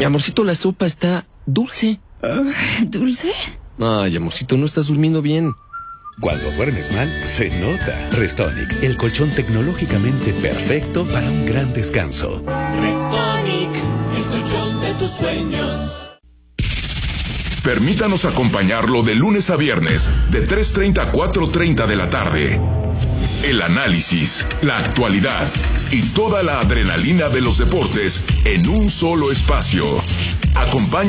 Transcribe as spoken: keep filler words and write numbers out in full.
Amorcito, la sopa está dulce. Uh, ¿Dulce? Ay, amorcito, no estás durmiendo bien. Cuando duermes mal, se nota. Restonic, el colchón tecnológicamente perfecto para un gran descanso. Restonic, el colchón de tus sueños. Permítanos acompañarlo de lunes a viernes, de tres treinta a cuatro treinta de la tarde. El análisis, la actualidad y toda la adrenalina de los deportes en un solo espacio. Acompaña